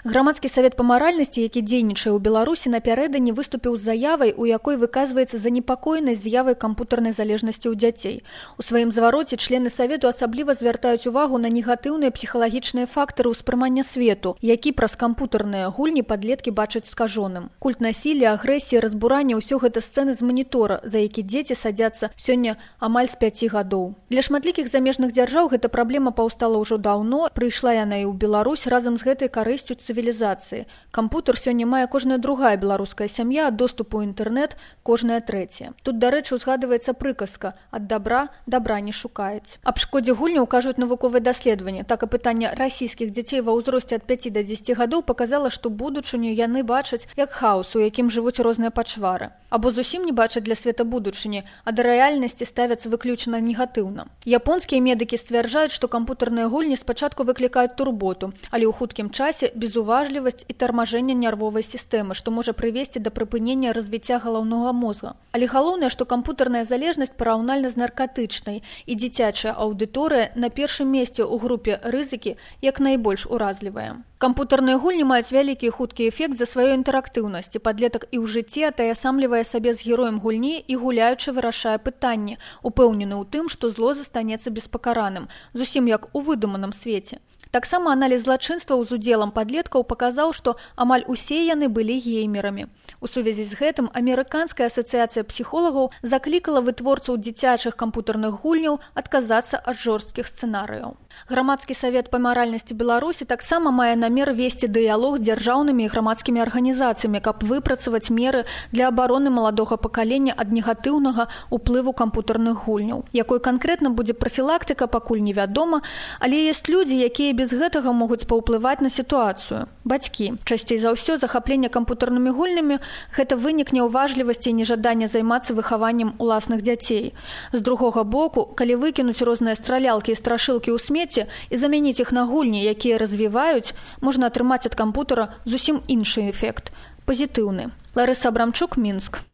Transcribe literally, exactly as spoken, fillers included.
Грамадскі савет па маральнасці, які дзейнічае ў Беларусі, напярэдадні выступіў з заявай, у якой выказваецца занепакоенасць з'явай кампутарнай залежнасці ў дзяцей. У сваім звароце члены савету асабліва звяртаюць увагу на негатыўныя псіхалагічныя фактары ўспрымання свету, які праз кампутарныя гульні падлеткі бачаць скажоным. Культ насілля, агрэсіі, разбурання – ўсё гэта сцэны з манітора, за які дзеці садзяцца сёння амаль з пяці гадоў. Для шматлікіх замежных дзяржаў гэта праблема паўстала ўжо даўно, прыйшла яна і ў Беларусь разам з гэтай карысцю цывілізацыі. Кампутар сёння мае кожная другая беларуская сям'я, ад доступу ў інтэрнэт кожная трэцяя. Тут, дарэчы, узгадваецца прыказка «ад добра добра не шукаюць». Аб шкодзе гульняў кажуць навуковыя даследаванні. Так, апытанне расійскіх дзяцей ва ўзросце ад пяці да дзесяці гадоў паказала, што будучыню яны бачаць як хаос, у якім жывуць розныя пачвары. Або зусім не бачаць для света будучыні, а да рэальнасці ставяцца выключна негатыўна. Японскія медыкі сцвярджаюць, што кампутарныя гульні спачатку выклікаюць турботу, але ў хуткім часе безуважлівасць і тармажэнне нервовай сістэмы, што можа прывесці да прыпынення развіцця галаўнога мозга. Але галоўнае, што кампутарная залежнасць параўнальна з наркатычнай, і дзіцячая аўдыторыя на першым месцы ў групе рызыкі як найбольш уразлівая. Кампутарныя гульні маюць вялікі і хуткі эфект за сваёй інтэрактыўнасці. Падлетак і ў жыцці атаясамлівае сабе з героем гульні і гуляючы вырашае пытанне, упэўнены ў тым, што зло застанецца беспакараным, зусім як у выдуманым свеце. Таксама аналіз злачынстваў з удзелам падлеткаў паказаў, што амаль усе яны былі геймерамі. У сувязі з гэтым Амерыканская асацыяцыя псіхолагаў заклікала вытворцаў дзіцячых кампутарных гульняў адказацца ад жорсткіх сцэнарыяў. Грамадскі савет па маральнасці Беларусі таксама мае намер весці дыялог з дзяржаўнымі і грамадскімі арганізацыямі, каб выпрацаваць меры для абароны маладога пакалення ад негатыўнага ўплыву кампутарных гульняў. Якой канкрэтна будзе прафілактыка, пакуль невядома, але ёсць людзі, якія без гэтага могуць паўплываць на сітуацыю. Бацькі. Часцей за ўсё захапленне кампутарнымі гульнямі – гэта вынік няўважлівасці і нежадання займацца выхаваннем уласных дзяцей. З другога боку, калі выкінуць розныя стралялкі і страшылкі ў смецце і замяніць іх на гульні, якія развіваюць, можна атрымаць ад кампутара зусім іншы эфект – пазітыўны. Ларыса Абрамчук, Мінск.